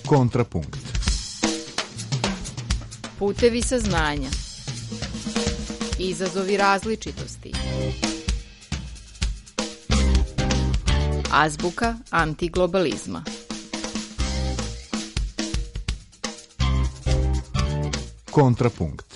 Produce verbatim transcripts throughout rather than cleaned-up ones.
Kontrapunkt. Putevi saznanja. Izazovi različitosti. Azbuka antiglobalizma. Kontrapunkt.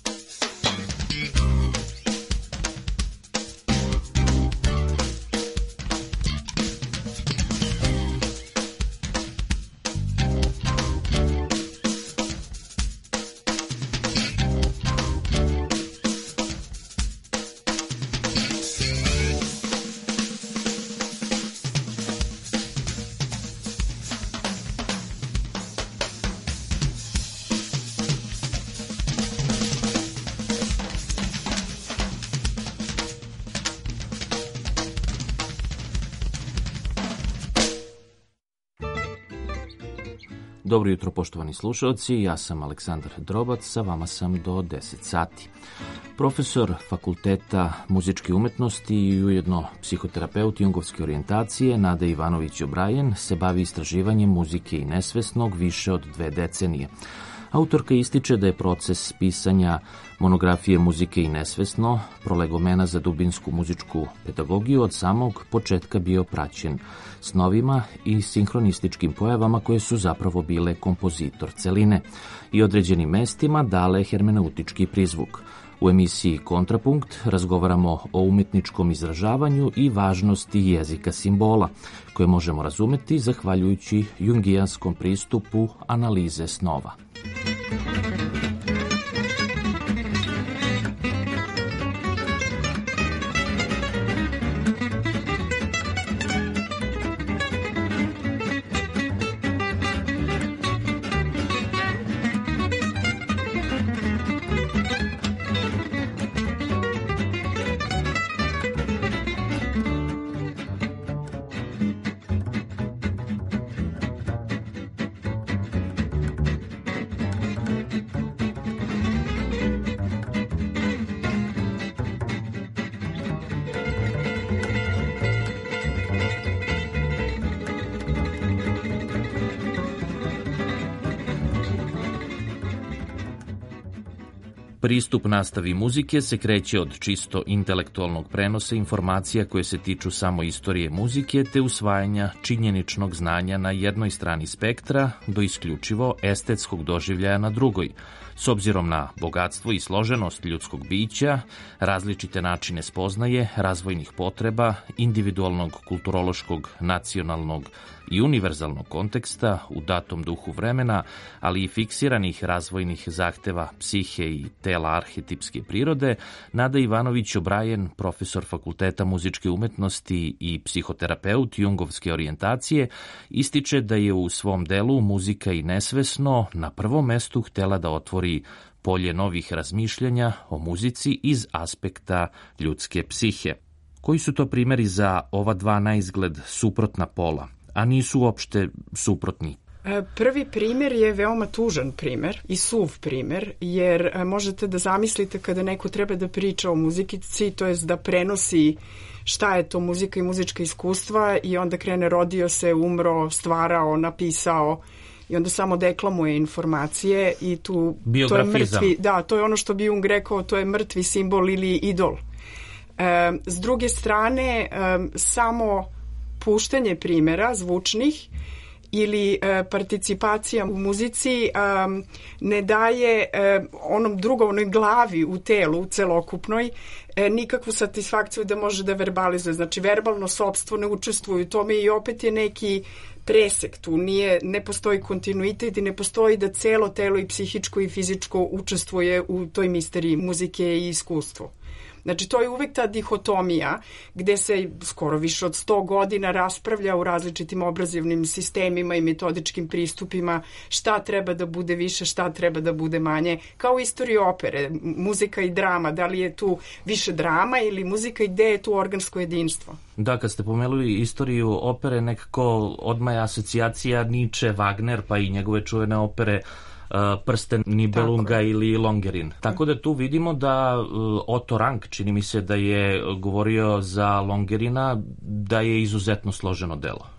Dobro jutro, poštovani slušalci, ja sam Aleksandar Drobac, sa vama sam do deset sati. Profesor Fakulteta muzičke umetnosti i ujedno psihoterapeut jungovske orijentacije Nada Ivanović Obrajen se bavi istraživanjem muzike i nesvesnog više od dve decenije. Autorka ističe da je proces pisanja monografije Muzike i nesvesno, prolegomena za dubinsku muzičku pedagogiju, od samog početka bio praćen snovima i sinhronističkim pojavama koje su zapravo bile kompozitor celine i određenim mestima dale hermeneutički prizvuk. U emisiji Kontrapunkt razgovaramo o umetničkom izražavanju i važnosti jezika simbola, koje možemo razumeti zahvaljujući jungijanskom pristupu analize snova. Pristup nastavi muzike se kreće od čisto intelektualnog prenosa informacija koje se tiču samo istorije muzike te usvajanja činjeničnog znanja na jednoj strani spektra do isključivo estetskog doživljaja na drugoj. S obzirom na bogatstvo i složenost ljudskog bića, različite načine spoznaje, razvojnih potreba, individualnog, kulturološkog, nacionalnog i univerzalnog konteksta u datom duhu vremena, ali i fiksiranih razvojnih zahteva psihe i tela arhetipske prirode, Nada Ivanović Obrajen, profesor Fakulteta muzičke umetnosti i psihoterapeut jungovske orijentacije, ističe da je u svom delu Muzika i nesvesno na prvom mestu htela da otvori polje novih razmišljanja o muzici iz aspekta ljudske psihe. Koji su to primeri za ova dva naizgled suprotna pola, a nisu uopšte suprotni? Prvi primer je veoma tužan primer i suv primer, jer možete da zamislite kada neko treba da priča o muzici, to jest da prenosi šta je to muzika i muzička iskustva i onda krene rodio se, umro, stvarao, napisao i onda samo deklamuje informacije i tu to je mrtvi, da, to je ono što bi Jung rekao, to je mrtvi simbol ili idol. E, s druge strane, e, samo puštanje primjera zvučnih ili e, participacija u muzici e, ne daje e, onom drugom, onoj glavi u telu, celokupnoj, e, nikakvu satisfakciju da može da verbalizuje. Znači, verbalno sopstvo ne učestvuje u tome i opet je neki presek tu, nije, ne postoji kontinuitet i ne postoji da celo telo i psihičko i fizičko učestvuje u toj misteriji muzike i iskustvo. Znači, to je uvek ta dihotomija gde se skoro više od sto godina raspravlja u različitim obrazovnim sistemima i metodičkim pristupima šta treba da bude više, šta treba da bude manje, kao istorija opere, muzika i drama, da li je tu više drama ili muzika i gde je tu organsko jedinstvo. Da, kad ste pomenuli istoriju opere, nekako odmah je asocijacija Nietzsche, Wagner, pa i njegove čuvene opere Prsten Nibelunga ili Longerin. Tako da tu vidimo da Otto Rank, čini mi se da je govorio za Longerina, da je izuzetno složeno delo.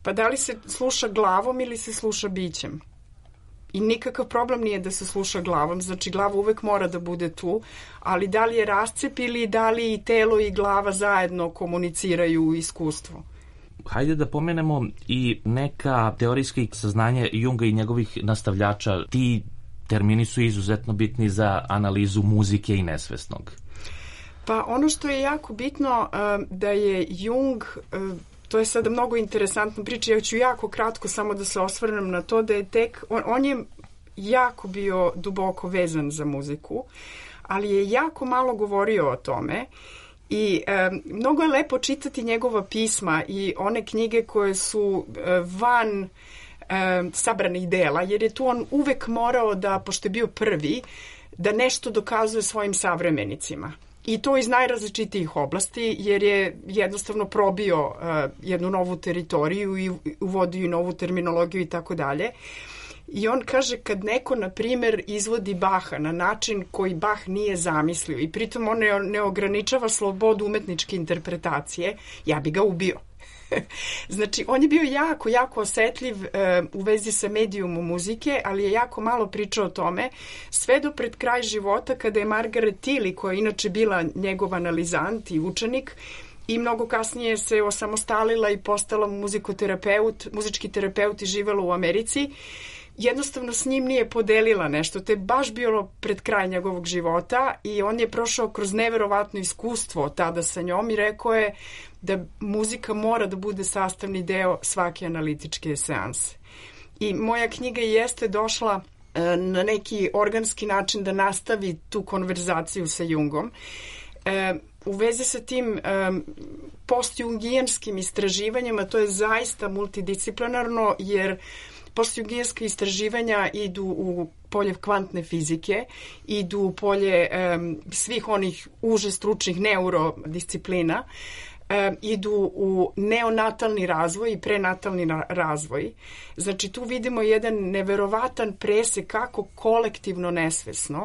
Pa da li se sluša glavom ili se sluša bićem? I nikakav problem nije da se sluša glavom, znači glava uvek mora da bude tu, ali da li je rascep ili da li i telo i glava zajedno komuniciraju iskustvo? Hajde da pomenemo i neka teorijska saznanja Junga i njegovih nastavljača. Ti termini su izuzetno bitni za analizu muzike i nesvesnog. Pa ono što je jako bitno da je Jung, to je sada mnogo interesantna priča, ja ću jako kratko samo da se osvrnem na to da je tek, on, on je jako bio duboko vezan za muziku, ali je jako malo govorio o tome i e, mnogo je lepo čitati njegova pisma i one knjige koje su e, van e, sabranih dela, jer je tu on uvek morao da, pošto je bio prvi, da nešto dokazuje svojim savremenicima. I to iz najrazličitijih oblasti, jer je jednostavno probio uh, jednu novu teritoriju i uvodio novu terminologiju i tako dalje. I on kaže kad neko, na primjer, izvodi Baha na način koji Bach nije zamislio i pritom on ne, ne ograničava slobodu umetničke interpretacije, ja bi ga ubio. Znači, on je bio jako, jako osetljiv uh, u vezi sa medijumom muzike, ali je jako malo pričao o tome, sve do pred kraj života kada je Margaret Tilly, koja je inače bila njegov analizant i učenik, i mnogo kasnije se osamostalila i postala muzikoterapeut, muzički terapeut i živela u Americi, jednostavno s njim nije podelila nešto. To je baš bilo pred kraj njegovog života i on je prošao kroz neverovatno iskustvo tada sa njom i rekao je da muzika mora da bude sastavni deo svake analitičke seanse. I moja knjiga jeste došla e, na neki organski način da nastavi tu konverzaciju sa Jungom. E, u vezi sa tim e, postjungijanskim istraživanjima, to je zaista multidisciplinarno, jer postjungijanska istraživanja idu u polje kvantne fizike, idu u polje um, svih onih uže stručnih neurodisciplina, um, idu u neonatalni razvoj i prenatalni razvoj. Znači tu vidimo jedan neverovatan presek kako kolektivno nesvesno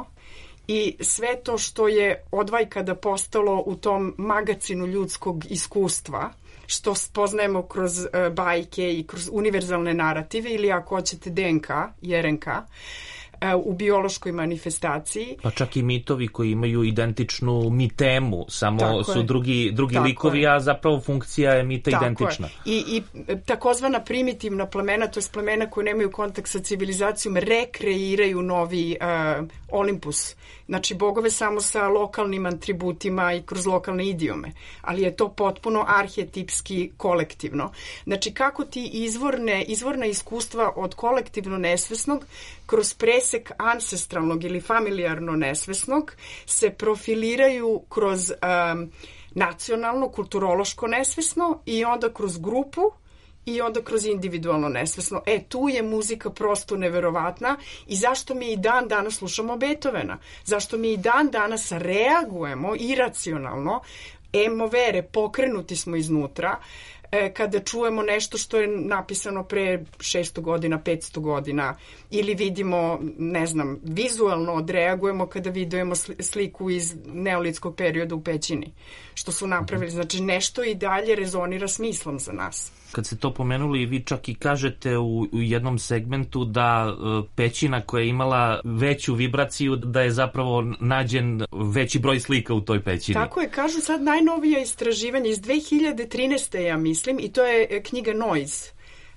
i sve to što je odvajkada postalo u tom magacinu ljudskog iskustva, što spoznajemo kroz uh, bajke i kroz univerzalne narative ili ako hoćete D N K i R N K uh, u biološkoj manifestaciji. Pa čak i mitovi koji imaju identičnu mitemu, samo tako su je. drugi, drugi likovi, je. a zapravo funkcija je mita tako identična. Je. I, I takozvana primitivna plemena, to je plemena koje nemaju kontakt sa civilizacijom, rekreiraju novi uh, Olimpus. Znači bogove samo sa lokalnim atributima i kroz lokalne idiome, ali je to potpuno arhetipski kolektivno. Znači kako ti izvorne, izvorna iskustva od kolektivno nesvesnog kroz presek ancestralnog ili familijarno nesvesnog se profiliraju kroz um, nacionalno, kulturološko nesvesno i onda kroz grupu i onda kroz individualno nesvesno. E, tu je muzika prosto neverovatna i zašto mi i dan danas slušamo Beethovena? Zašto mi i dan danas reagujemo iracionalno, emo vere, pokrenuti smo iznutra, e, kada čujemo nešto što je napisano pre šesto godina, petsto godina, ili vidimo, ne znam, vizualno odreagujemo kada vidimo sliku iz neolitskog perioda u pećini, što su napravili. Znači, nešto i dalje rezonira smislom za nas. Kad ste to pomenuli, vi čak i kažete u, u jednom segmentu da e, pećina koja je imala veću vibraciju, da je zapravo nađen veći broj slika u toj pećini. Tako je, kažu sad najnovija istraživanja iz dve hiljade trinaeste. ja mislim, i to je knjiga Noise,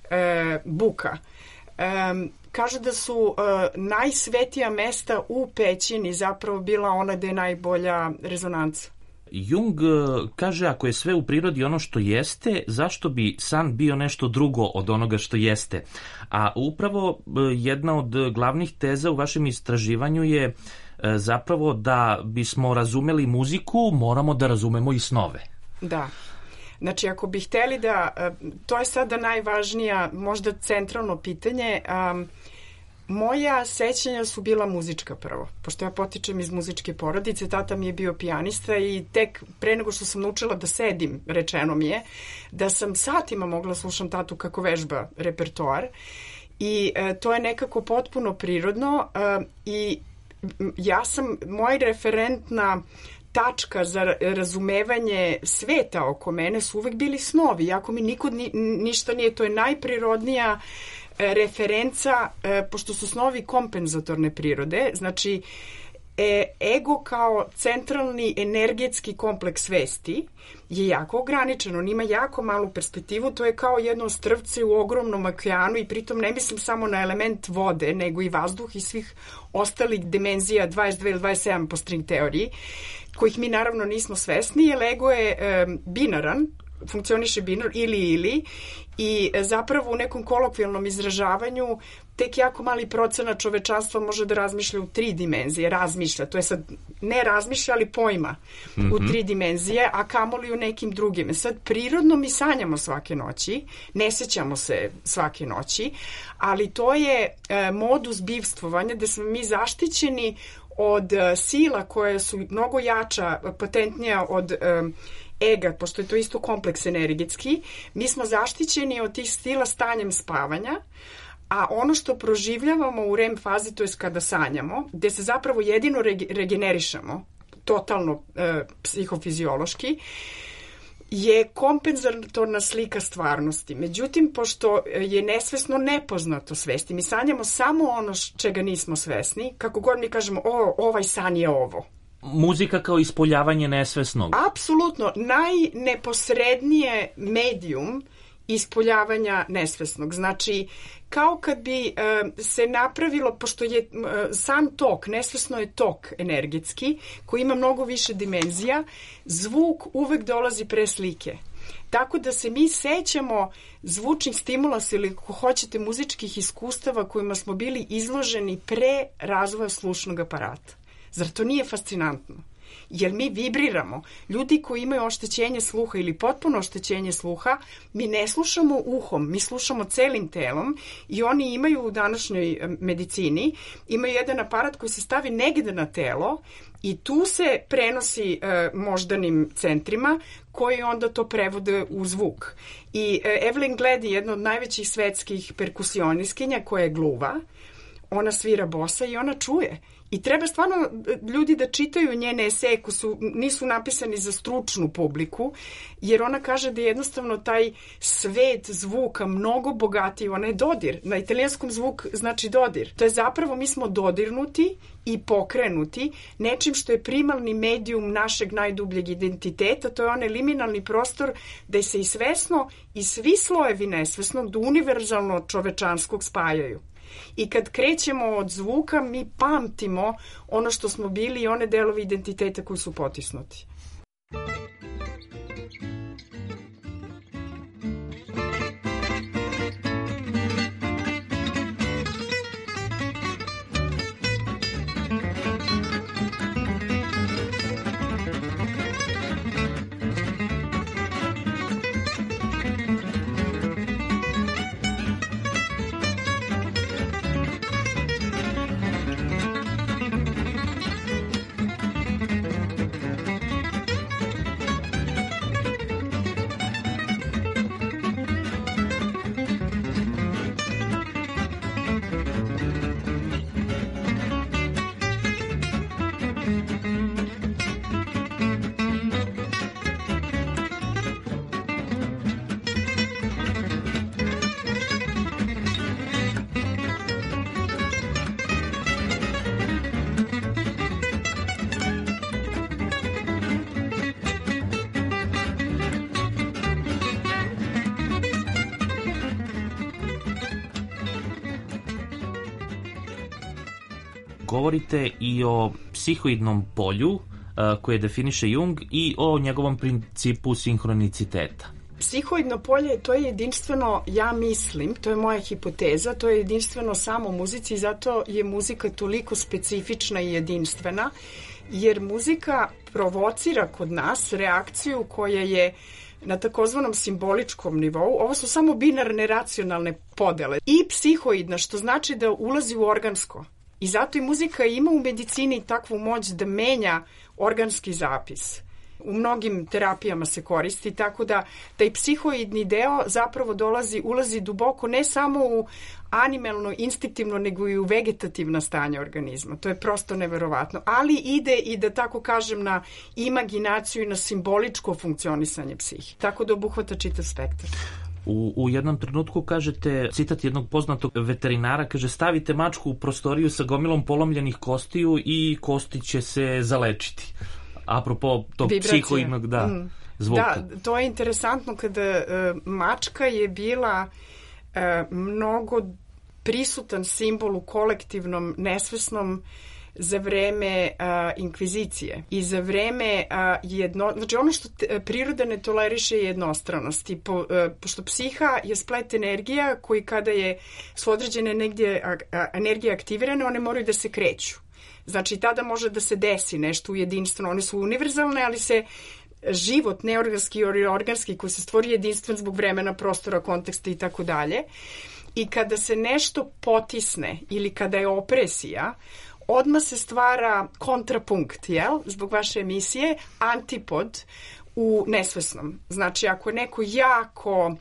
e, buka. E, kažu da su e, najsvetija mesta u pećini zapravo bila ona gde je najbolja rezonanca. Jung kaže ako je sve u prirodi ono što jeste, zašto bi san bio nešto drugo od onoga što jeste? A upravo jedna od glavnih teza u vašem istraživanju je zapravo da bismo razumeli muziku, moramo da razumemo i snove. Da. Znači, ako bi hteli da, to je sada najvažnija, možda centralno pitanje, um, moja sećanja su bila muzička prvo, pošto ja potičem iz muzičke porodice, tata mi je bio pijanista i tek pre nego što sam naučila da sedim, rečeno mi je, da sam satima mogla slušam tatu kako vežba repertoar i e, to je nekako potpuno prirodno e, i ja sam, moj referent na tačka za razumevanje sveta oko mene su uvek bili snovi, iako mi nikud ni, ništa nije, to je najprirodnija referenca, pošto su snovi kompenzatorne prirode, znači e, ego kao centralni energetski kompleks svesti je jako ograničen, on ima jako malu perspektivu, to je kao jedno strvce u ogromnom okeanu i pritom ne mislim samo na element vode, nego i vazduh i svih ostalih dimenzija dvadeset dve ili dvadeset sedam po string teoriji, kojih mi naravno nismo svesni, jer ego je e, binaran, funkcioniše binar ili ili i zapravo u nekom kolokvijalnom izražavanju tek jako mali procenat čovečanstva može da razmišlja u tri dimenzije, razmišlja, to je sad ne razmišlja, ali pojma mm-hmm. u tri dimenzije, a kamoli u nekim drugim. Sad prirodno mi sanjamo svake noći, ne sećamo se svake noći, ali to je e, modus bivstvovanja gde smo mi zaštićeni od e, sila koje su mnogo jača, potentnija od e, ega, pošto je to isto kompleks energetski, mi smo zaštićeni od tih stila stanjem spavanja, a ono što proživljavamo u R E M fazi, to je kada sanjamo, gde se zapravo jedino rege- regenerišemo, totalno e, psihofiziološki, je kompenzatorna slika stvarnosti. Međutim, pošto je nesvesno nepoznato svesti, mi sanjamo samo ono čega nismo svesni, kako god mi kažemo, o, ovaj san je ovo. Muzika kao ispoljavanje nesvesnog. Apsolutno. Najneposrednije medijum ispoljavanja nesvesnog. Znači, kao kad bi e, se napravilo, pošto je e, sam tok, nesvesno je tok energetski, koji ima mnogo više dimenzija, zvuk uvek dolazi pre slike. Tako da se mi sećamo zvučnih stimulasa ili, ako hoćete, muzičkih iskustava kojima smo bili izloženi pre razvoja slušnog aparata. Zar to nije fascinantno? Jer mi vibriramo. Ljudi koji imaju oštećenje sluha ili potpuno oštećenje sluha, mi ne slušamo uhom, mi slušamo celim telom i oni imaju u današnjoj medicini, imaju jedan aparat koji se stavi negde na telo i tu se prenosi e, moždanim centrima koji onda to prevode u zvuk. I e, Evelyn Gledy, jedna od najvećih svetskih perkusioniskinja koja je gluva, ona svira bosa i ona čuje. I treba stvarno ljudi da čitaju njene eseje koji su, nisu napisani za stručnu publiku, jer ona kaže da je jednostavno taj svet zvuka mnogo bogatiji, ona je dodir. Na italijanskom zvuk znači dodir. To je zapravo, mi smo dodirnuti i pokrenuti nečim što je primarni medijum našeg najdubljeg identiteta, to je onaj liminalni prostor da se i svesno i svi slojevi nesvesnog do univerzalno čovečanskog spajaju. I kad krećemo od zvuka, mi pamtimo ono što smo bili i one delove identiteta koji su potisnuti. Govorite i o psihoidnom polju uh, koje definiše Jung i o njegovom principu sinhroniciteta. Psihoidno polje, to je jedinstveno, ja mislim, to je moja hipoteza, to je jedinstveno samo u muzici i zato je muzika toliko specifična i jedinstvena, jer muzika provocira kod nas reakciju koja je na takozvanom simboličkom nivou. Ovo su samo binarne racionalne podele. I psihoidna, što znači da ulazi u organsko. I zato i muzika ima u medicini takvu moć da menja organski zapis. U mnogim terapijama se koristi, tako da taj psihoidni deo zapravo dolazi, ulazi duboko ne samo u animalno, instinktivno, nego i u vegetativna stanja organizma. To je prosto neverovatno. Ali ide i, da tako kažem, na imaginaciju i na simboličko funkcionisanje psihe. Tako da obuhvata čitav spektar. U, u jednom trenutku kažete, citat jednog poznatog veterinara, kaže, stavite mačku u prostoriju sa gomilom polomljenih kostiju i kosti će se zalečiti. Apropo tog psihoidnog, da, mm. zvuka. Da, to je interesantno kada uh, mačka je bila uh, mnogo prisutan simbol u kolektivnom nesvesnom za vreme uh, inkvizicije i za vreme uh, jedno, znači ono što te, priroda ne toleriše je jednostranost. I po, uh, pošto psiha je splet energija koji kada je su određene negdje a, a, energije aktivirane, one moraju da se kreću. Znači tada može da se desi nešto u jedinstveno. One su univerzalne, ali se život neorganski i organski koji se stvori jedinstven zbog vremena, prostora, konteksta i tako dalje. I kada se nešto potisne ili kada je opresija, odmah se stvara kontrapunkt, jel? Zbog vaše emisije, antipod u nesvesnom. Znači, ako je neko jako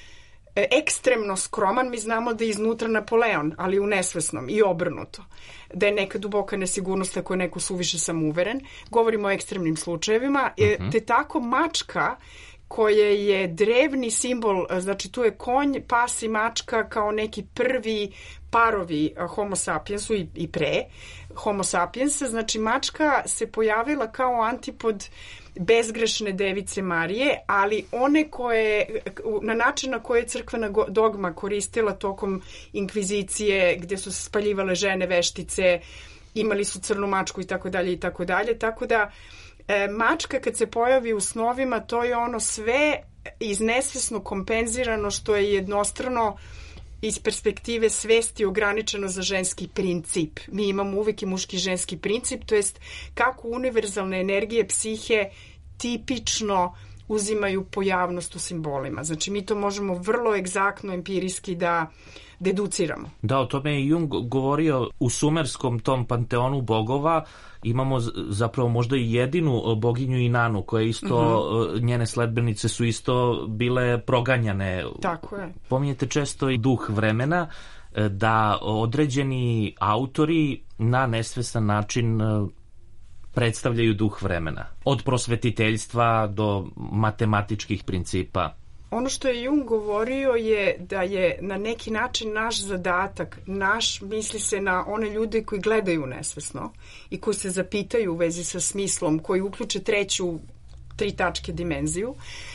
e, ekstremno skroman, mi znamo da je iznutra Napoleon, ali u nesvesnom i obrnuto. Da je neka duboka nesigurnost ako je neko suviše samouveren. Govorimo o ekstremnim slučajevima. E, te tako mačka koje je drevni simbol, znači tu je konj, pas i mačka kao neki prvi parovi homo sapiensu i, i pre homo sapiensa, znači mačka se pojavila kao antipod bezgrešne device Marije, ali one koje, na način na koji je crkvena dogma koristila tokom inkvizicije, gdje su se spaljivale žene veštice, imali su crnu mačku i tako dalje i tako dalje, tako da e, mačka kad se pojavi u snovima, to je ono sve iz nesvesno kompenzirano što je jednostrano iz perspektive svesti ograničeno za ženski princip. Mi imamo uvijek i muški ženski princip, to jest kako univerzalne energije psihe tipično uzimaju pojavnost u simbolima. Znači mi to možemo vrlo egzaktno, empirijski da deduciramo. Da, o tome je Jung govorio u sumerskom tom panteonu bogova. Imamo zapravo možda i jedinu boginju Inanu, koja isto, uh-huh. njene sledbenice su isto bile proganjane. Tako je. Pominjete često i duh vremena, da određeni autori na nesvestan način predstavljaju duh vremena. Od prosvetiteljstva do matematičkih principa. Ono što je Jung govorio je da je na neki način naš zadatak, naš, misli se na one ljude koji gledaju nesvesno i koji se zapitaju u vezi sa smislom, koji uključe treću, tri tačke dimenziju,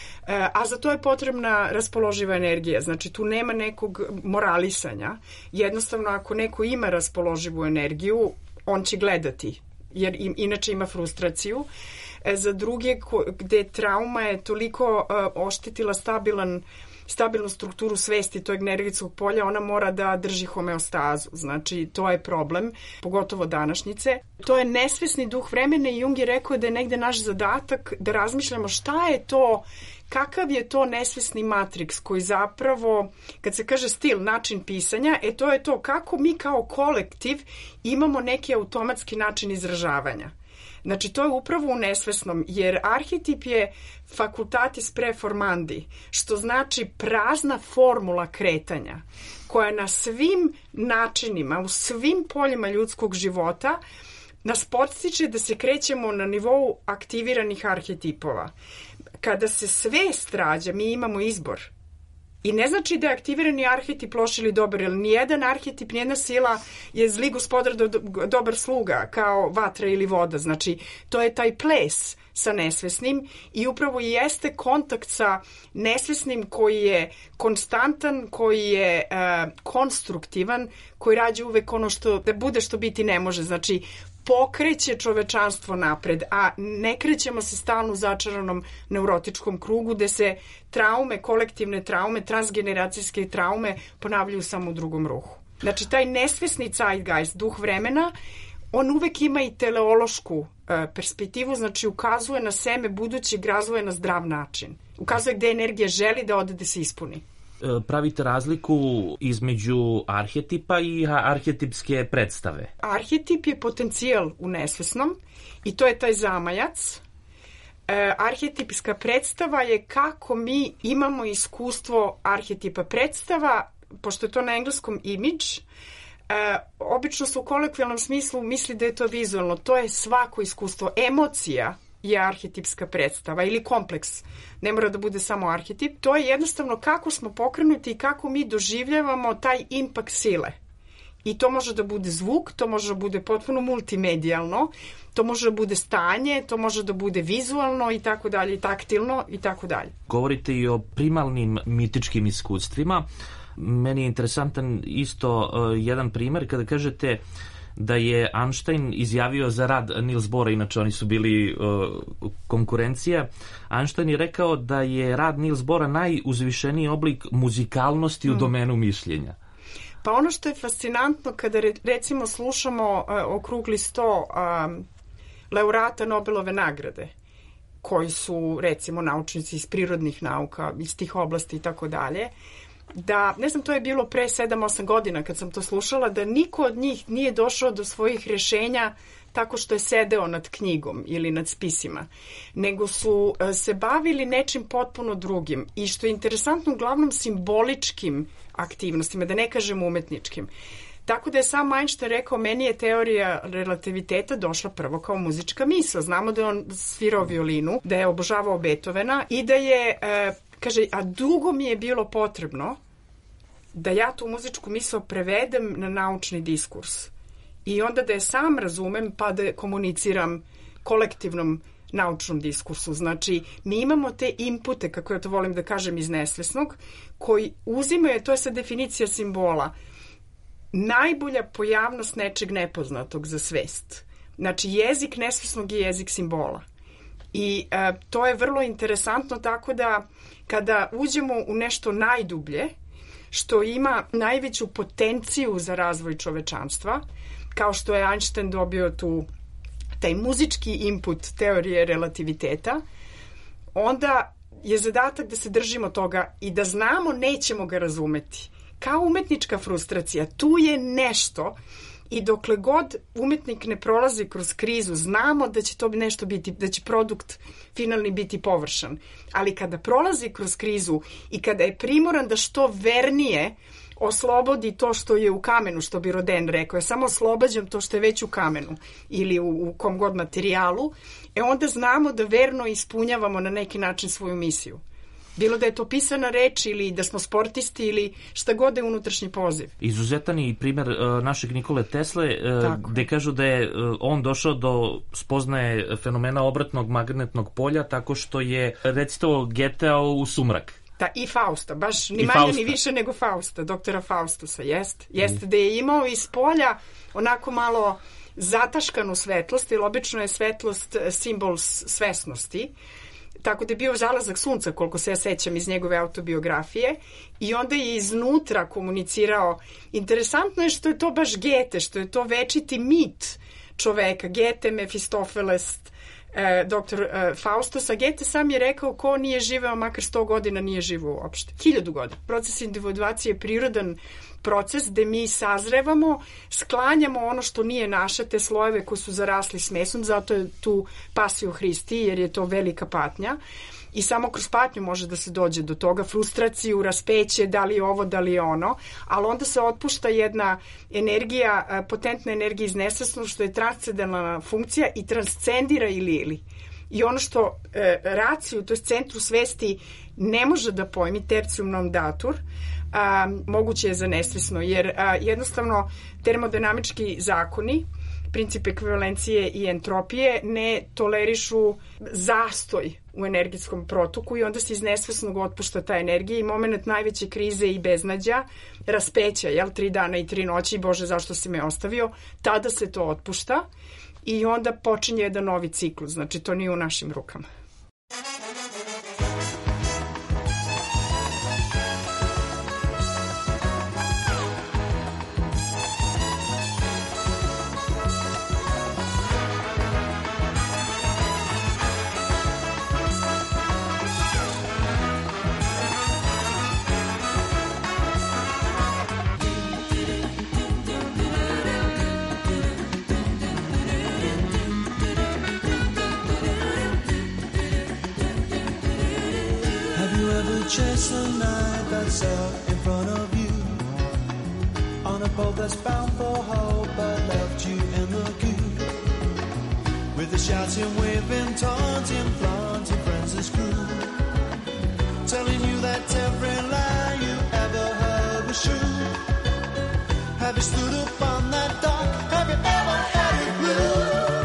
a za to je potrebna raspoloživa energija. Znači tu nema nekog moralisanja. Jednostavno ako neko ima raspoloživu energiju, on će gledati, jer im, inače ima frustraciju. Za druge gde trauma je toliko uh, oštetila stabilan, stabilnu strukturu svesti tog energetskog polja, ona mora da drži homeostazu. Znači, to je problem, pogotovo današnjice. To je nesvesni duh vremena i Jung je rekao da je negde naš zadatak da razmišljamo šta je to, kakav je to nesvesni matriks koji zapravo, kad se kaže stil, način pisanja, e to je to kako mi kao kolektiv imamo neki automatski način izražavanja. Znači, to je upravo u nesvesnom, jer arhetip je facultatis preformandi, što znači prazna formula kretanja, koja na svim načinima, u svim poljima ljudskog života, nas podstiče da se krećemo na nivou aktiviranih arhetipova. Kada se svest rađa, mi imamo izbor. I ne znači da je aktivirani arhetip loš ili dobar, jer nijedan arhetip, nijedna sila je zli gospodar, do, do, dobar sluga, kao vatra ili voda. Znači, to je taj ples sa nesvesnim i upravo i jeste kontakt sa nesvesnim koji je konstantan, koji je uh, konstruktivan, koji rađe uvek ono što, da bude što biti ne može. Znači, pokreće čovečanstvo napred, a ne krećemo se stalno u začaranom neurotičkom krugu gde se traume, kolektivne traume, transgeneracijske traume ponavljaju samo u drugom ruhu. Znači, taj nesvesni zeitgeist, duh vremena, on uvek ima i teleološku uh, perspektivu, znači ukazuje na seme budućeg razvoja na zdrav način. Ukazuje gde energija želi da ode da se ispuni. Pravite razliku između arhetipa i arhetipske predstave? Arhetip je potencijal u nesvesnom i to je taj zamajac E, arhetipska predstava je kako mi imamo iskustvo arhetipa predstava, pošto je to na engleskom image. E, obično se u kolokvijalnom smislu misli da je to vizualno. To je svako iskustvo. Emocija je arhetipska predstava ili kompleks. Ne mora da bude samo arhetip. To je jednostavno kako smo pokrenuti i kako mi doživljavamo taj impact sile. I to može da bude zvuk, to može da bude potpuno multimedijalno, to može da bude stanje, to može da bude vizualno i tako dalje, i taktilno i tako dalje. Govorite i o primalnim mitičkim iskustvima. Meni je interesantan isto uh, jedan primer kada kažete da je Einstein izjavio za rad Niels Bohra, inače oni su bili uh, konkurencija. Einstein je rekao da je rad Niels Bohra najuzvišeniji oblik muzikalnosti u mm. domenu mišljenja. Pa ono što je fascinantno kada re, recimo slušamo uh, okrugli sto um, laureata Nobelove nagrade, koji su recimo naučnici iz prirodnih nauka, iz tih oblasti i tako dalje, da, ne znam, to je bilo pre sedam osam godina kad sam to slušala, da niko od njih nije došao do svojih rješenja tako što je sedeo nad knjigom ili nad spisima, nego su se bavili nečim potpuno drugim i što je interesantno, uglavnom simboličkim aktivnostima, da ne kažem umetničkim. Tako da je sam Einstein rekao, meni je teorija relativiteta došla prvo kao muzička misao. Znamo da je on svirao violinu, da je obožavao Beethovena i da je, e, kaže, a dugo mi je bilo potrebno da ja tu muzičku misao prevedem na naučni diskurs. I onda da je sam razumem pa da komuniciram kolektivnom naučnom diskursu. Znači, mi imamo te inpute, kako ja to volim da kažem, iz nesvesnog, koji uzimaju, to je sad definicija simbola, najbolja pojavnost nečeg nepoznatog za svest. Znači, jezik nesvesnog je jezik simbola. I e, to je vrlo interesantno, tako da kada uđemo u nešto najdublje, što ima najveću potenciju za razvoj čovečanstva, kao što je Einstein dobio tu taj muzički input teorije relativiteta, onda je zadatak da se držimo toga i da znamo nećemo ga razumeti. Kao umetnička frustracija, tu je nešto i dokle god umetnik ne prolazi kroz krizu, znamo da će to nešto biti, da će produkt finalni biti površan. Ali kada prolazi kroz krizu i kada je primoran da što vernije oslobodi to što je u kamenu, što bi Rodin rekao, ja samo oslobađam to što je već u kamenu ili u, u kom god materijalu, e onda znamo da verno ispunjavamo na neki način svoju misiju. Bilo da je to pisana reč ili da smo sportisti ili šta god je unutrašnji poziv. Izuzetan je i primjer uh, našeg Nikole Tesle, uh, gde kažu da je uh, on došao do spoznaje fenomena obratnog magnetnog polja tako što je recitovao Goethea u sumrak. Da, i Fausta, baš ni I manje Fausta. ni više nego Fausta, doktora Faustusa, jest. Jeste da je imao iz polja onako malo zataškanu svetlost, jer obično je svetlost simbol svesnosti, tako da je bio zalazak sunca, koliko se ja sećam iz njegove autobiografije, i onda je iznutra komunicirao. Interesantno je što je to baš Goethe, što je to večiti mit čoveka, Goethe, Mefistofeles, eh, doktor eh, Faustus, a Goethe sam je rekao ko nije živeo makar sto godina nije živeo uopšte. Hiljadu godina. Proces individuacije je prirodan proces gde mi sazrevamo, sklanjamo ono što nije naše, te slojeve koji su zarasli s mesom, zato je tu pasio Hristi, jer je to velika patnja. I samo kroz patnju može da se dođe do toga, frustraciju, raspeće, da li je ovo, da li je ono, ali onda se otpušta jedna energija, potentna energija iz nesvesnog, što je transcendentalna funkcija i transcendira ili ili. I ono što e, raciju, to je centru svesti, ne može da pojmi, tertium non datur, a, moguće je za nesvesno, jer a, jednostavno termodinamički zakoni, princip ekvivalencije i entropije ne tolerišu zastoj u energetskom protoku i onda se iz nesvesnog otpušta ta energija i moment najveće krize i beznađa, raspeća, jel, tri dana i tri noći, Bože, zašto si me ostavio, tada se to otpušta i onda počinje jedan novi ciklus, znači to nije u našim rukama. chase the night that's out in front of you. On a boat that's bound for hope, but left you in the queue. With the shouting, waving, taunting, flaunting friends as crew, telling you that every lie you ever heard was true. Have you stood up on that dock? Have you ever had it blue?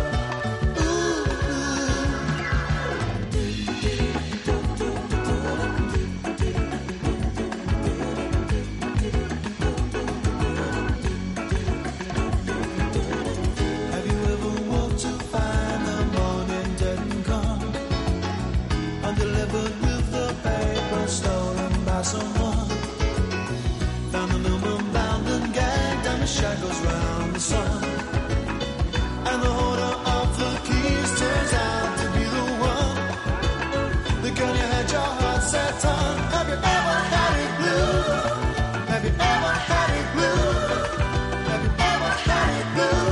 Someone found the moon bound and gagged, and the shackles round the sun, and the holder of the keys turns out to be the one, the gun you had your heart set on. Have you ever had it blue? Have you ever had it blue? Have you ever had it blue?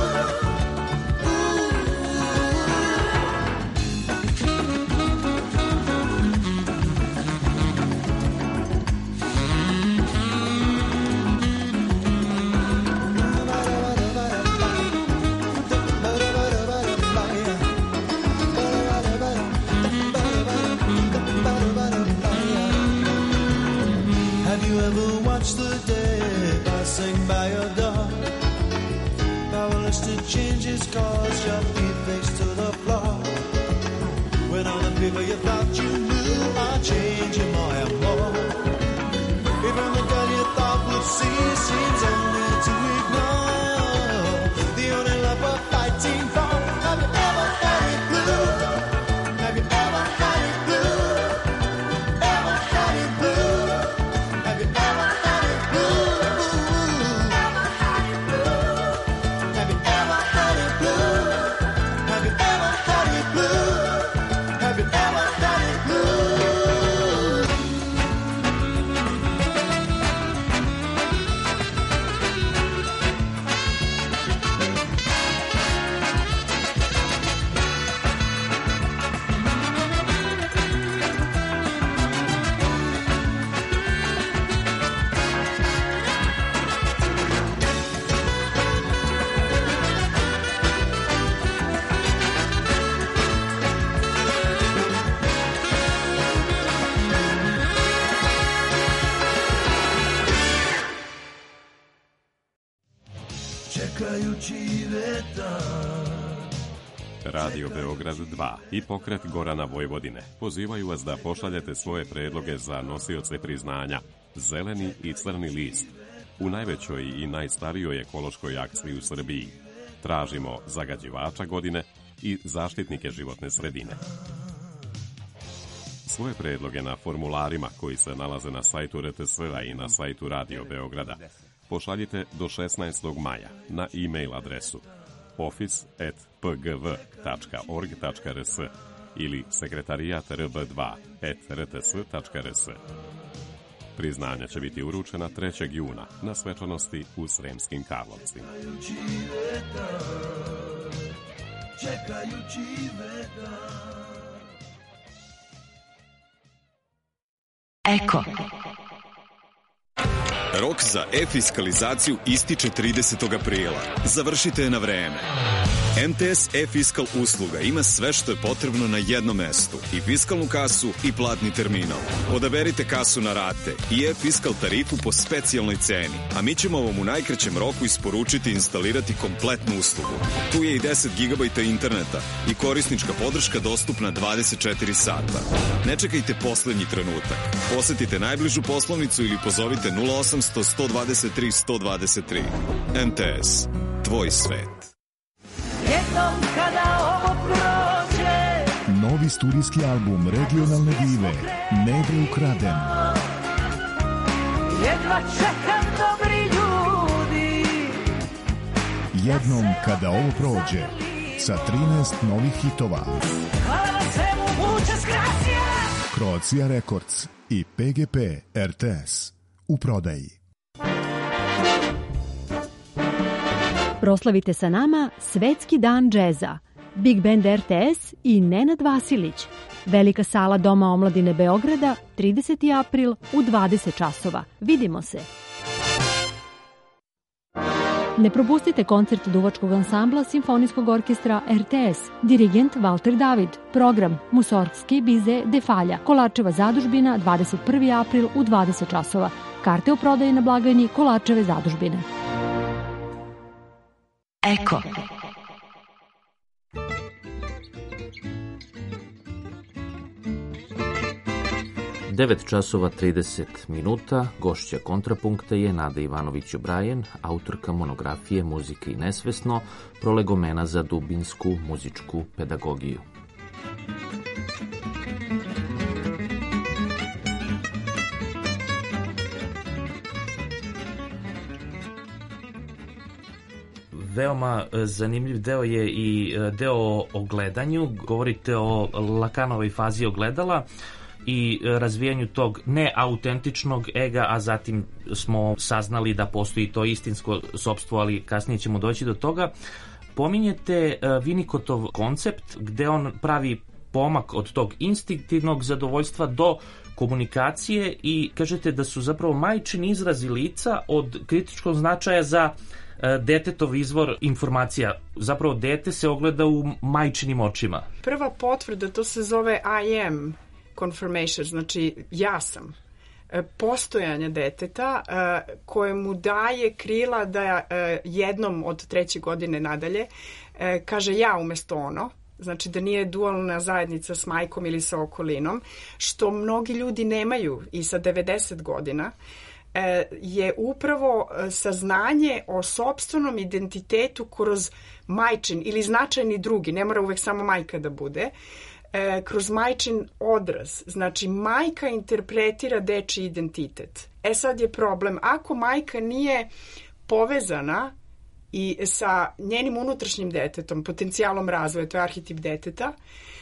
The day passing by your door, powerless to change its course, your feet face to the floor. When all the people you thought you knew are changing more and more. Even the girl you thought would see seems only to ignore the only love we're fighting for. Have you ever had it blue? Have you ever had it blue? Ever had it blue? Have you ever had it blue? Ever had it blue? Have you ever had it blue? Have you ever had it blue? Have you ever had it blue? Radio Beograd dva i Pokret Gorana Vojvodine pozivaju vas da pošaljete svoje predloge za nosioce priznanja Zeleni i Crni list u najvećoj i najstarijoj ekološkoj akciji u Srbiji. Tražimo zagađivača godine i zaštitnike životne sredine. Svoje predloge na formularima koji se nalaze na sajtu R T S-a i na sajtu Radio Beograda pošaljite do šesnaestog maja na e-mail adresu office at p g v tačka org tačka r s ili sekretarijat r b dva at r t s tačka r s. Priznanja će biti uručena trećeg juna na svečanosti u Sremskim Karlovcima. Eko. Rok za e-fiskalizaciju ističe tridesetog aprila. Završite je na vreme. M T S e-fiskal usluga ima sve što je potrebno na jednom mestu, i fiskalnu kasu i platni terminal. Odaberite kasu na rate i e-fiskal tarifu po specijalnoj ceni, a mi ćemo vam u najkraćem roku isporučiti i instalirati kompletnu uslugu. Tu je i deset gigabajta interneta i korisnička podrška dostupna dvadeset četiri sata. Ne čekajte poslednji trenutak. Posetite najbližu poslovnicu ili pozovite nula osamsto sto dvadeset tri sto dvadeset tri. M T S. Tvoj svet. Jednom kada ovo prođe, Novi studijski album Regionalne dive Ne da ukraden. jedva čekam dobri ljudi. Jednom kada ovo prođe, sa trinaest novih hitova. Hvala vam svemu, muchas gracias. Croatia Records i P G P R T S u prodaji. Proslavite sa nama Svetski dan džeza. Big Band R T S i Nenad Vasilić. Velika sala Doma omladine Beograda, trideseti april u dvadeset časova. Vidimo se! Ne propustite koncert duvačkog ansambla Simfonijskog orkestra R T S, dirigent Valter David, program Musorgski bize de Falja, Kolarčeva zadužbina, dvadeset prvi april u dvadeset časova. Karte o prodaji na blagajni Kolarčeve zadužbine. Eko. devet časova trideset minuta, gošća Kontrapunkta je Nada Ivanović-Obrajen, autorka monografije Muzika i nesvesno, prolegomena za dubinsku muzičku pedagogiju. Veoma zanimljiv deo je i deo o ogledanju. Govorite o Lakanovoj fazi ogledala i razvijanju tog neautentičnog ega, a zatim smo saznali da postoji to istinsko sopstvo, ali kasnije ćemo doći do toga. Pominjete Winnicottov koncept gde on pravi pomak od tog instinktivnog zadovoljstva do komunikacije i kažete da su zapravo majčini izrazi lica od kritičkog značaja za detetov izvor informacija. Zapravo dete se ogleda u majčinim očima. Prva potvrda, to se zove I am confirmation, znači ja sam. Postojanje deteta koje mu daje krila da jednom od treće godine nadalje kaže ja umesto ono, znači da nije dualna zajednica s majkom ili sa okolinom, što mnogi ljudi nemaju i sa devedeset godina, je upravo saznanje o sopstvenom identitetu kroz majčin ili značajni drugi, ne mora uvek samo majka da bude, kroz majčin odraz. Znači, majka interpretira dečiji identitet. E sad je problem, ako majka nije povezana i sa njenim unutrašnjim detetom, potencijalom razvoja, to je arhetip deteta,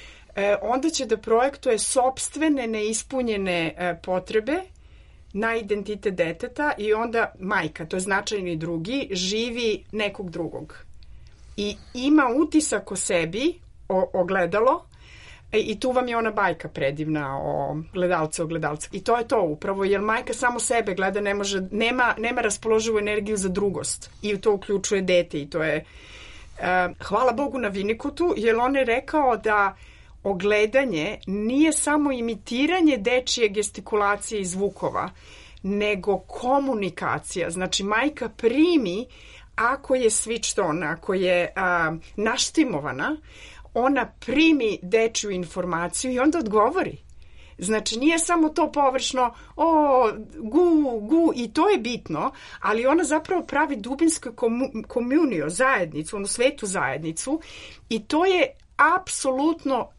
onda će da projektuje sopstvene neispunjene potrebe na identitet deteta i onda majka, to je značajni drugi, živi nekog drugog. I ima utisak o sebi, o, ogledalo, i tu vam je ona bajka predivna o gledalce, o gledalce. I to je to upravo, jer majka samo sebe gleda, ne može, nema, nema raspoloživu energiju za drugost. I to uključuje dete i to je... Uh, hvala Bogu na Winnicottu, jer on je rekao da ogledanje nije samo imitiranje dečije gestikulacije i zvukova, nego komunikacija. Znači, majka primi, ako je switched on, ako je a, naštimovana, ona primi dečju informaciju i onda odgovori. Znači, nije samo to površno, o, gu, gu, i to je bitno, ali ona zapravo pravi dubinsku komuniju, zajednicu, onu svetu zajednicu, i to je apsolutno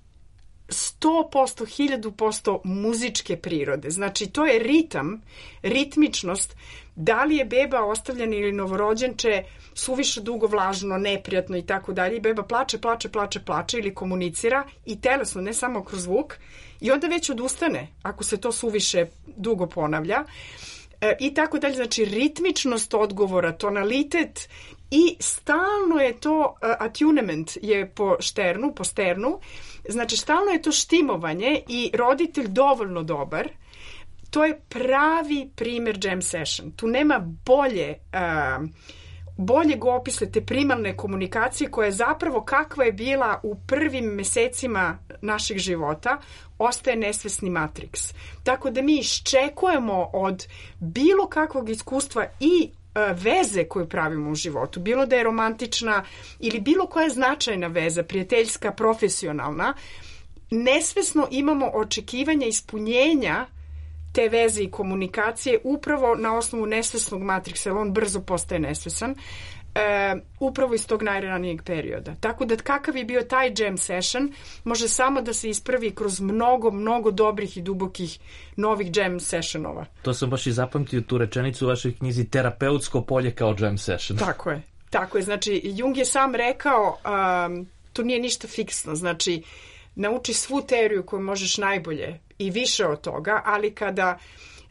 sto posto, hiljadu posto muzičke prirode. Znači, to je ritam, ritmičnost. Da li je beba ostavljena ili novorođenče suviše dugo, vlažno, neprijatno i tako dalje, i beba plače, plače, plače, plače ili komunicira i telesno, ne samo kroz zvuk, i onda već odustane ako se to suviše dugo ponavlja. E, i tako dalje. Znači, ritmičnost odgovora, tonalitet i stalno je to, uh, attunement je po šternu, po sternu, znači stalno je to štimovanje i roditelj dovoljno dobar. To je pravi primer jam session. Tu nema bolje, uh, boljeg opisa te primarne komunikacije koja je zapravo kakva je bila u prvim mesecima naših života, ostaje nesvesni matriks. Tako da mi iščekujemo od bilo kakvog iskustva i veze koju pravimo u životu, bilo da je romantična ili bilo koja značajna veza, prijateljska, profesionalna, nesvesno imamo očekivanja ispunjenja te veze i komunikacije upravo na osnovu nesvesnog matriksa, jer on brzo postaje nesvesan, e, upravo iz tog najranijeg perioda. Tako da kakav je bio taj jam session može samo da se ispravi kroz mnogo, mnogo dobrih i dubokih novih jam sessionova. To sam baš i zapamtio tu rečenicu u vašoj knjizi, terapeutsko polje kao jam session. Tako je. Tako je. Znači, Jung je sam rekao, um, to nije ništa fiksno. Znači, nauči svu teoriju koju možeš najbolje i više od toga, ali kada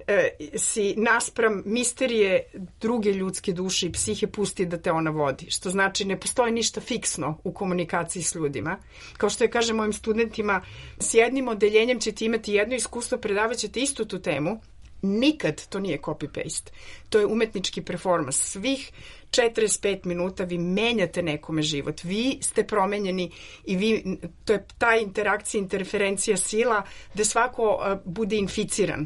e, si naspram misterije druge ljudske duše i psihe pusti da te ona vodi. Što znači ne postoji ništa fiksno u komunikaciji s ljudima. Kao što ja kažem mojim studentima, s jednim odeljenjem ćete imati jedno iskustvo, predavaćete istu tu temu. Nikad to nije copy-paste. To je umetnički performans. Svih četrdeset pet minuta vi menjate nekome život. Vi ste promenjeni i vi, to je ta interakcija, interferencija sila gde svako uh, bude inficiran.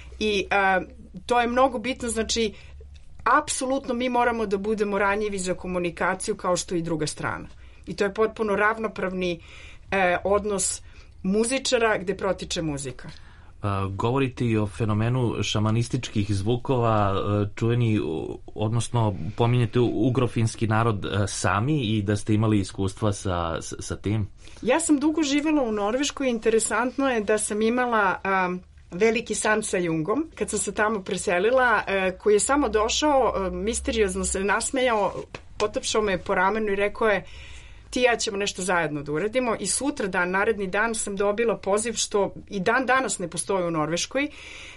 I uh, to je mnogo bitno, znači apsolutno mi moramo da budemo ranjivi za komunikaciju kao što i druga strana. I to je potpuno ravnopravni uh, odnos muzičara gde protiče muzika. Govorite i o fenomenu šamanističkih zvukova, čuveni, odnosno pominjete ugrofinski narod sami i da ste imali iskustva sa, sa tim? Ja sam dugo živjela u Norveškoj. Interesantno je da sam imala um, veliki san sa Jungom kad sam se tamo preselila, uh, koji je samo došao, uh, misteriozno se nasmejao, potapšao me po ramenu i rekao je: ti i ja ćemo nešto zajedno da uradimo. I sutra dan, naredni dan sam dobila poziv, što i dan danas ne postoji u Norveškoj,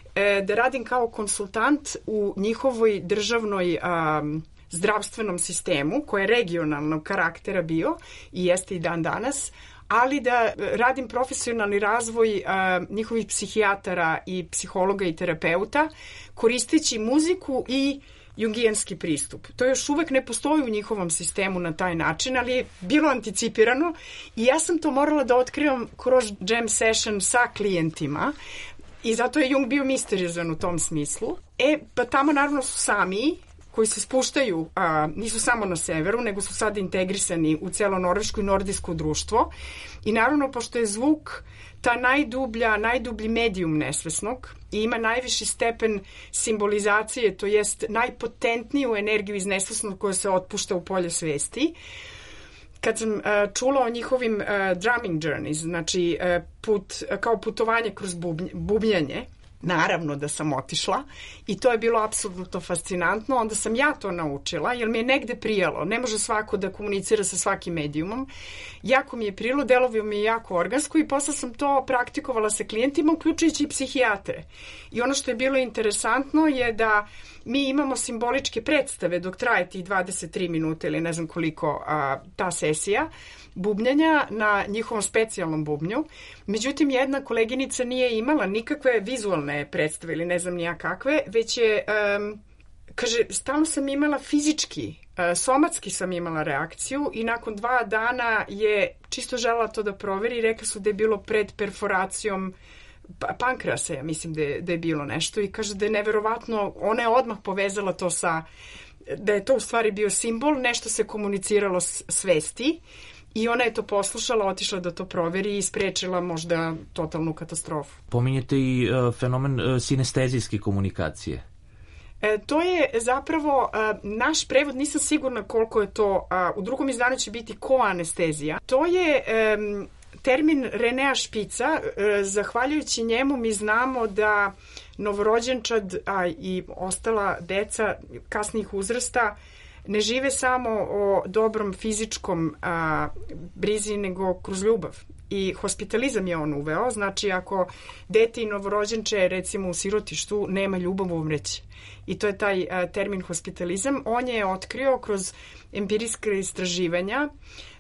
da radim kao konsultant u njihovoj državnoj um, zdravstvenom sistemu, koji je regionalnog karaktera bio i jeste i dan danas, ali da radim profesionalni razvoj uh, njihovih psihijatara i psihologa i terapeuta, koristeći muziku i jungijanski pristup. To još uvek ne postoji u njihovom sistemu na taj način, ali je bilo anticipirano i ja sam to morala da otkrivam kroz jam session sa klijentima i zato je Jung bio misteriozan u tom smislu. E, pa tamo naravno su sami koji se spuštaju, a, nisu samo na severu, nego su sad integrisani u celo norveško i nordijsko društvo. I naravno, pošto je zvuk ta najdublja, najdublji medijum nesvesnog i ima najviši stepen simbolizacije, to jest najpotentniju energiju iz nesvesnog koja se otpušta u polje svesti. Kad sam uh, čula o njihovim uh, drumming journeys, znači uh, put, kao putovanje kroz bubnj, bubnjanje, naravno da sam otišla i to je bilo apsolutno fascinantno. Onda sam ja to naučila, jer mi je negde prijalo. Ne može svako da komunicira sa svakim medijumom. Jako mi je prijelo, delovio mi je jako organsko i posle sam to praktikovala sa klijentima, uključujući i psihijatre. I ono što je bilo interesantno je da mi imamo simboličke predstave dok traje tih dvadeset tri minuta ili ne znam koliko a, ta sesija bubnjanja na njihovom specijalnom bubnju. Međutim, jedna koleginica nije imala nikakve vizualne predstave ili ne znam nija kakve, već je, um, kaže, stalno sam imala fizički, uh, somatski sam imala reakciju i nakon dva dana je čisto želela to da proveri i rekla su da je bilo pred perforacijom pankreasa, ja mislim da je, da je bilo nešto i kaže da je neverovatno, ona je odmah povezala to sa, da je to u stvari bio simbol, nešto se komuniciralo s svesti. I ona je to poslušala, otišla da to proveri i sprečila možda totalnu katastrofu. Pominjete i uh, fenomen uh, sinestezijske komunikacije. E, to je zapravo uh, naš prevod, nisam sigurna koliko je to, uh, u drugom izdanju će biti koanestezija. To je um, termin Renea Špica, uh, zahvaljujući njemu mi znamo da novorođenčad, a i ostala deca kasnijih uzrasta ne žive samo o dobrom fizičkom a, brizi, nego kroz ljubav. I hospitalizam je on uveo, znači ako dete i novorođenče recimo u sirotištu nema ljubav, umreće. I to je taj a, termin hospitalizam. On je otkrio kroz empirijska istraživanja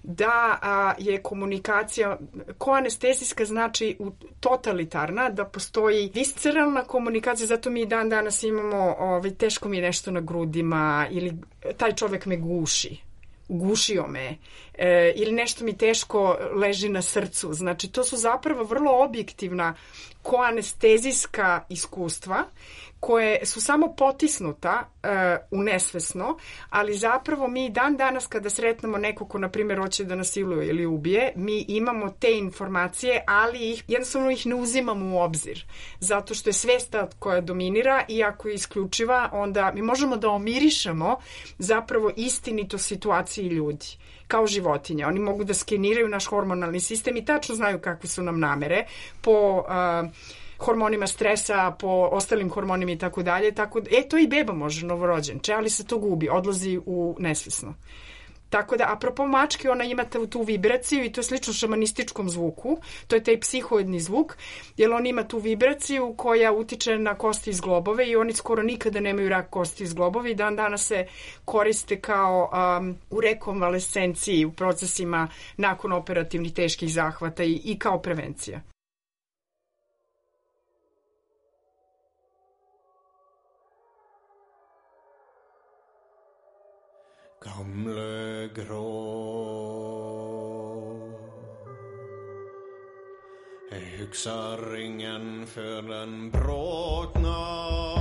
da a, je komunikacija koanestezijska, znači totalitarna, da postoji visceralna komunikacija, zato mi dan danas imamo ovaj, teško mi je nešto na grudima ili taj čovek me guši. Gušio me e, ili nešto mi teško leži na srcu. Znači, to su zapravo vrlo objektivna koanestezijska iskustva koje su samo potisnuta e, u nesvesno, ali zapravo mi dan danas kada sretnemo neko ko, na primjer, hoće da nas siluje ili ubije, mi imamo te informacije, ali ih, jednostavno ih ne uzimamo u obzir. Zato što je svesta koja dominira i ako je isključiva, onda mi možemo da omirišemo zapravo istinito situaciji ljudi. Kao životinje. Oni mogu da skeniraju naš hormonalni sistem i tačno znaju kakve su nam namere po uh, hormonima stresa, po ostalim hormonima i tako dalje. Tako, e, to i beba može, novorođenče, ali se to gubi, odlazi u nesvesno. Tako da, apropo mačke, ona ima tu vibraciju i to je slično šamanističkom zvuku. To je taj psihoidni zvuk, jer on ima tu vibraciju koja utiče na kosti i zglobove i oni skoro nikada nemaju rak kosti i zglobove i dan danas se koriste kao um, u rekonvalescenciji, u procesima nakon operativnih teških zahvata i, i kao prevencija. Gamle grå Jeg husker ringen før den bråtnar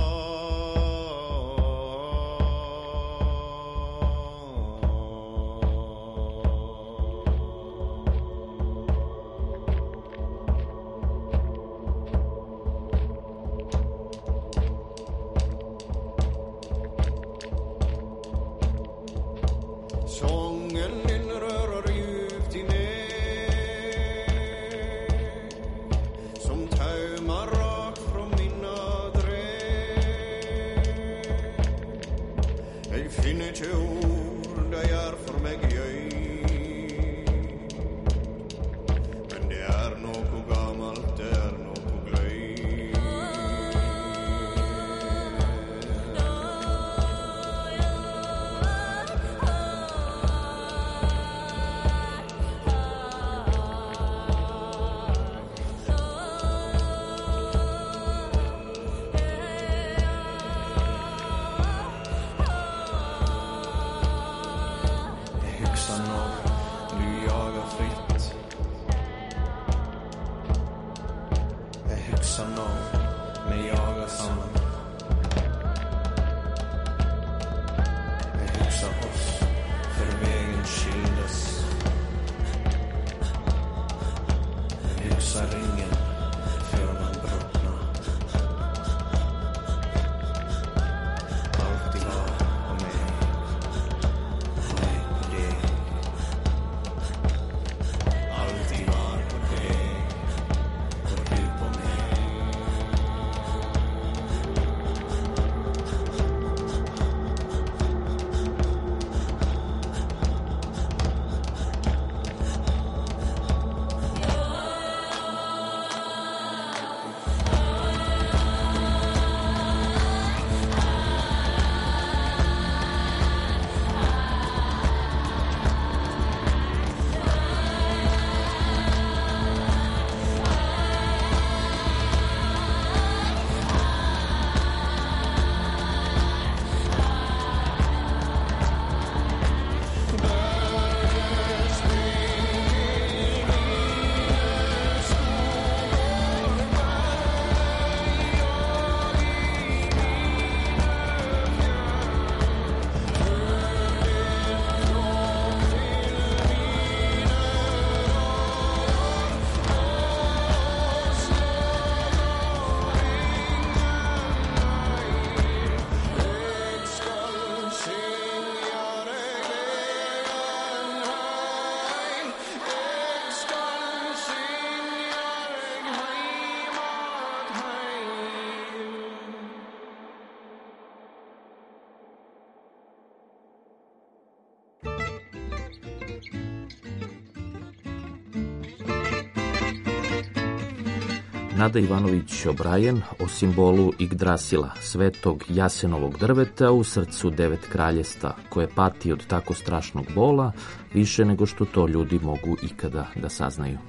Nada Ivanović Obrajen o simbolu Yggdrasila, svetog jasenovog drveta u srcu devet kraljesta, koje pati od tako strašnog bola više nego što to ljudi mogu ikada da saznaju.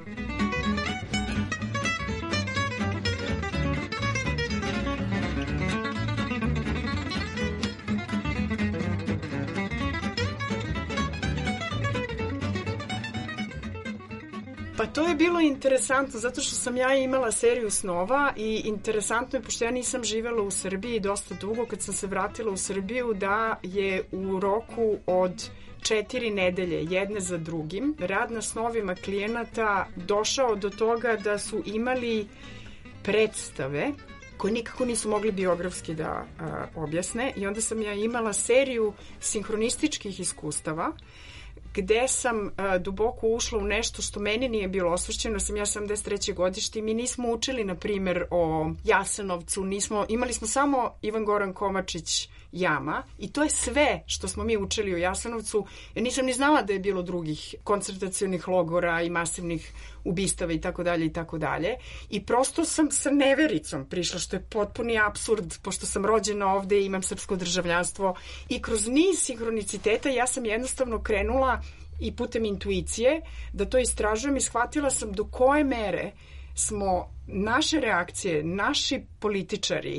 Pa to je bilo interesantno, zato što sam ja imala seriju snova i interesantno je, pošto ja nisam živela u Srbiji dosta dugo, kad sam se vratila u Srbiju, da je u roku od četiri nedelje, jedne za drugim, rad na snovima klijenata došao do toga da su imali predstave koje nikako nisu mogli biografski da a, objasne, i onda sam ja imala seriju sinhronističkih iskustava gde sam a, duboko ušla u nešto što meni nije bilo osvrćeno. Sam ja sedamdeset treće godište i mi nismo učili, na primjer, o Jasenovcu, nismo, imali smo samo Ivan Goran Komačić jama i to je sve što smo mi učili u Jasenovcu. Ja nisam ni znala da je bilo drugih koncentracionih logora i masivnih ubistava i tako dalje i tako dalje. I prosto sam sa nevericom prišla, što je potpuni apsurd, pošto sam rođena ovde i imam srpsko državljanstvo. I kroz niz sinhroniciteta ja sam jednostavno krenula i putem intuicije da to istražujem i shvatila sam do koje mere smo naše reakcije, naši političari,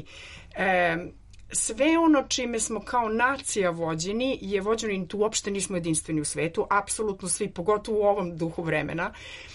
e, sve ono čime smo kao nacija vođeni je vođeno i tu uopšte nismo jedinstveni u svetu, apsolutno svi, pogotovo u ovom duhu vremena,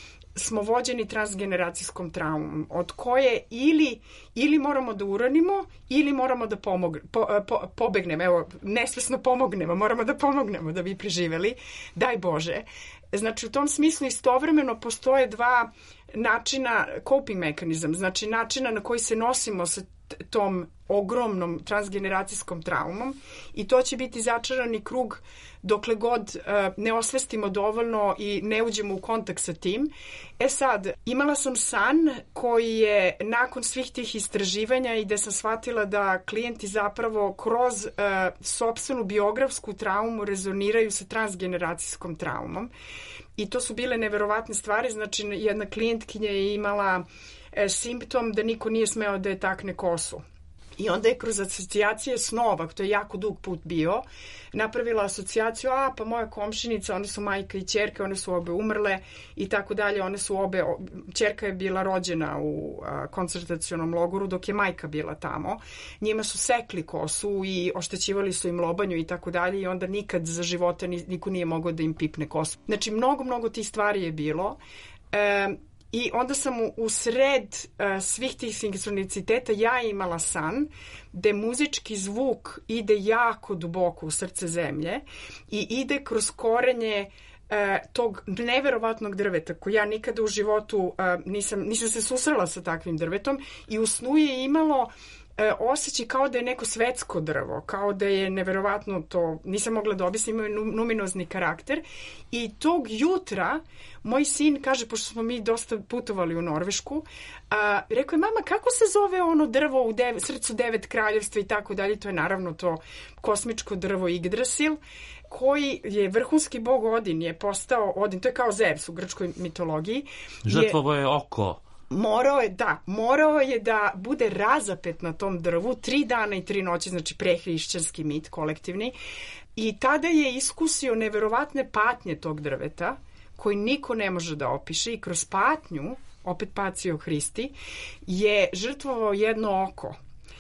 smo vođeni transgeneracijskom traumom, od koje ili, ili moramo da uranimo, ili moramo da pomogne, po, po, pobegnemo, evo, nesvesno pomognemo, moramo da pomognemo da bi preživeli, daj Bože. Znači, u tom smislu istovremeno postoje dva načina, coping mekanizam, znači načina na koji se nosimo sa tom ogromnom transgeneracijskom traumom i to će biti začarani krug dokle god uh, ne osvestimo dovoljno i ne uđemo u kontakt sa tim. E sad, imala sam san koji je nakon svih tih istraživanja i gde sam shvatila da klijenti zapravo kroz uh, sopstvenu biografsku traumu rezoniraju sa transgeneracijskom traumom i to su bile neverovatne stvari. Znači, jedna klijentkinja je imala e, simptom da niko nije smeo da je takne kosu. I onda je kroz asocijacije snova, to je jako dug put bio, napravila asocijaciju, a pa moja komšinica, one su majka i ćerka, one su obe umrle i tako dalje, one su obe, ćerka je bila rođena u a, koncentracionom logoru dok je majka bila tamo, njima su sekli kosu i oštećivali su im lobanju i tako dalje i onda nikad za života niko nije mogao da im pipne kosu. Znači, mnogo, mnogo tih stvari je bilo. E, I onda sam u, u sred uh, svih tih sinhroniciteta ja imala san gde muzički zvuk ide jako duboko u srce zemlje i ide kroz korenje uh, tog neverovatnog drveta koji ja nikada u životu uh, nisam, nisam se susrela sa takvim drvetom i u snu je imalo e, osjećaj kao da je neko svetsko drvo, kao da je neverovatno to, nisam mogla da objasnim, imaju luminozni karakter i tog jutra moj sin kaže, pošto smo mi dosta putovali u Norvešku, a, rekao je, mama, kako se zove ono drvo u dev, srcu devet kraljevstva i tako dalje, to je naravno to kosmičko drvo Yggdrasil, koji je vrhunski bog Odin, je postao Odin, to je kao Zeus u grčkoj mitologiji. Žrtvovo je oko. Morao je, da, morao je da bude razapet na tom drvu tri dana i tri noći, znači prehrišćanski mit kolektivni. I tada je iskusio neverovatne patnje tog drveta, koji niko ne može da opiše i kroz patnju, opet Pacio Hristi, je žrtvovao jedno oko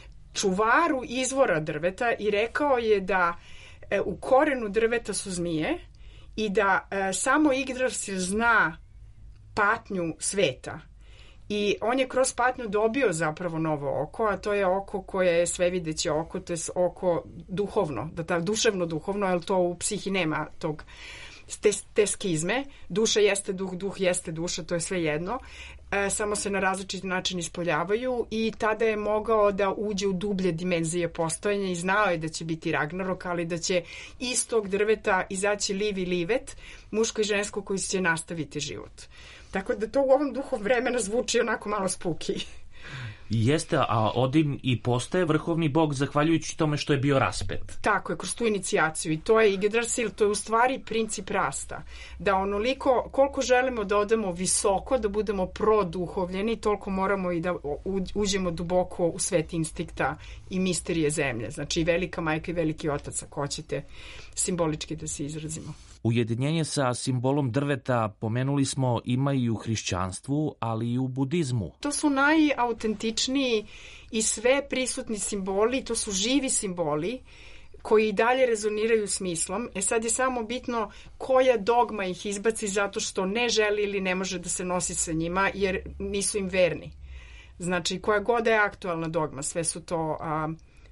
čuvaru izvora drveta i rekao je da e, u korenu drveta su zmije i da e, samo Yggdrasil zna patnju sveta. I on je kroz patnju dobio zapravo novo oko, a to je oko koje je svevideće oko, to je oko duhovno, da ta duševno duhovno, jer to u psihi nema tog te, te skizme. Duša jeste duh, duh jeste duša, to je sve jedno. E, samo se na različit način ispoljavaju i tada je mogao da uđe u dublje dimenzije postojanja i znao je da će biti Ragnarok, ali da će iz tog drveta izaći liv i livet, muško i žensko koji će nastaviti život. Tako da to u ovom duhu vremena zvuči onako malo spooky. Jeste, a Odin i postaje vrhovni bog zahvaljujući tome što je bio raspet. Tako je, kroz tu inicijaciju. I to je Yggdrasil, to je u stvari princip rasta. Da onoliko, koliko želimo da odemo visoko, da budemo produhovljeni, toliko moramo i da uđemo duboko u svet instinkta i misterije zemlje. Znači i velika majka i veliki otac, ako hoćete simbolički da se izrazimo. Ujedinjenje sa simbolom drveta, pomenuli smo, ima i u hrišćanstvu, ali i u budizmu. To su najautentičniji i sve prisutni simboli, to su živi simboli koji i dalje rezoniraju smislom. E sad je samo bitno koja dogma ih izbaci zato što ne želi ili ne može da se nosi sa njima jer nisu im verni. Znači koja god je aktualna dogma, sve su to a,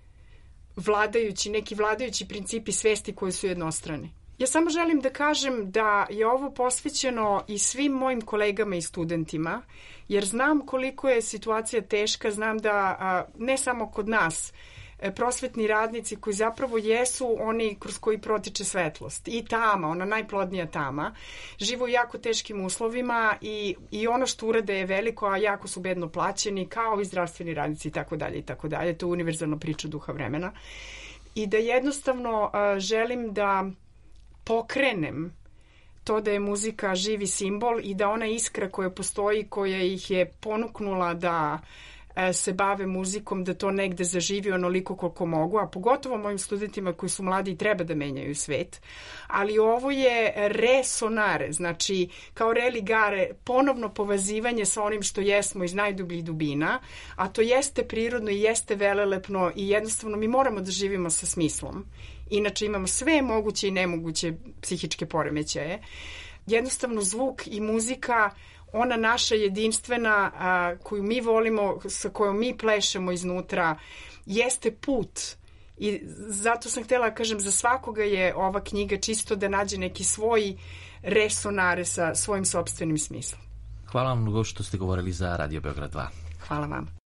vladajući, neki vladajući principi svesti koji su jednostrani. Ja samo želim da kažem da je ovo posvećeno i svim mojim kolegama i studentima, jer znam koliko je situacija teška, znam da a, ne samo kod nas, prosvetni radnici koji zapravo jesu oni kroz koji protiče svetlost i tama, ona najplodnija tama, žive u jako teškim uslovima i, i ono što urade je veliko, a jako su bedno plaćeni, kao i zdravstveni radnici i tako dalje i tako dalje. To je univerzalna priča duha vremena. i da jednostavno a, želim da pokrenem to da je muzika živi simbol i da ona iskra koja postoji, koja ih je ponuknula da se bave muzikom, da to negde zaživi onoliko koliko mogu, a pogotovo mojim studentima koji su mladi i treba da menjaju svet. Ali ovo je resonare, znači kao religare, ponovno povezivanje sa onim što jesmo iz najdubljih dubina, a to jeste prirodno i jeste velelepno i jednostavno mi moramo da živimo sa smislom. Inače imamo sve moguće i nemoguće psihičke poremećaje. Jednostavno zvuk i muzika, ona naša jedinstvena a, koju mi volimo, sa kojom mi plešemo iznutra, jeste put. I zato sam htjela da kažem, za svakoga je ova knjiga čisto da nađe neki svoj resonare sa svojim sopstvenim smislom. Hvala vam mnogo što ste govorili za Radio Beograd dva. Hvala vam.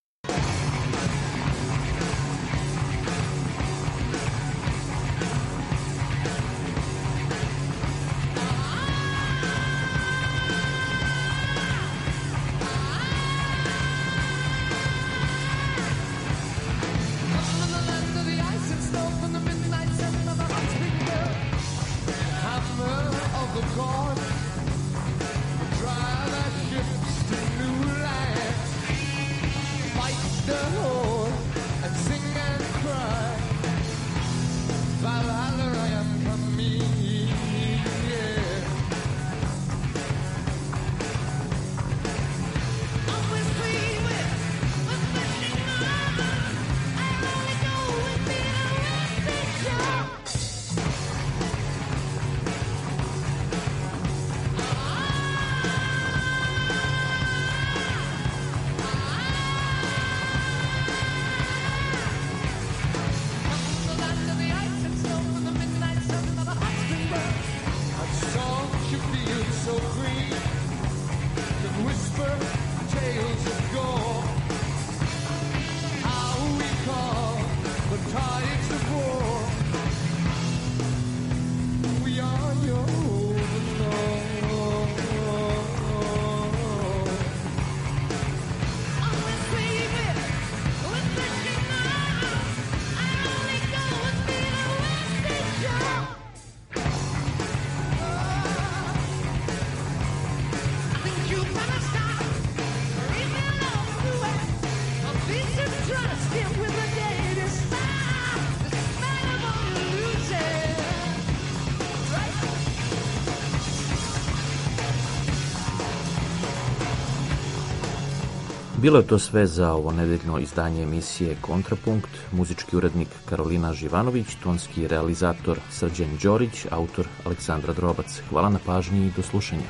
Bilo je to sve za ovo nedeljno izdanje emisije Kontrapunkt. Muzički urednik Karolina Živanović, tonski realizator Srđan Đorić, autor Aleksandra Drobac. Hvala na pažnji i do slušanja.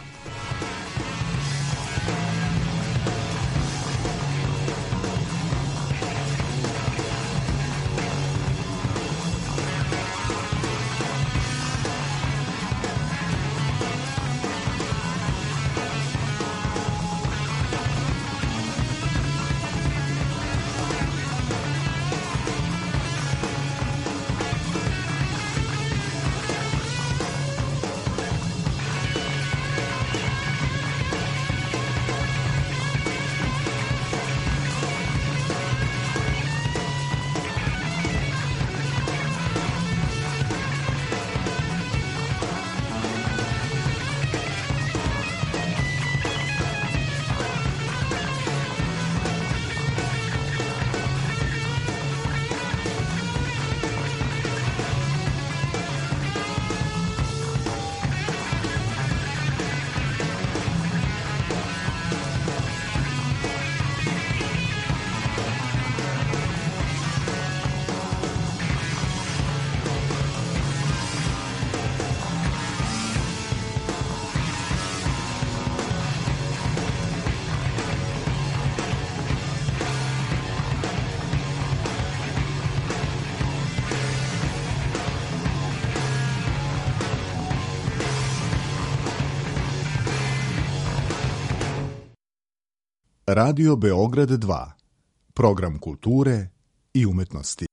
Radio Beograd dva. Program kulture i umetnosti.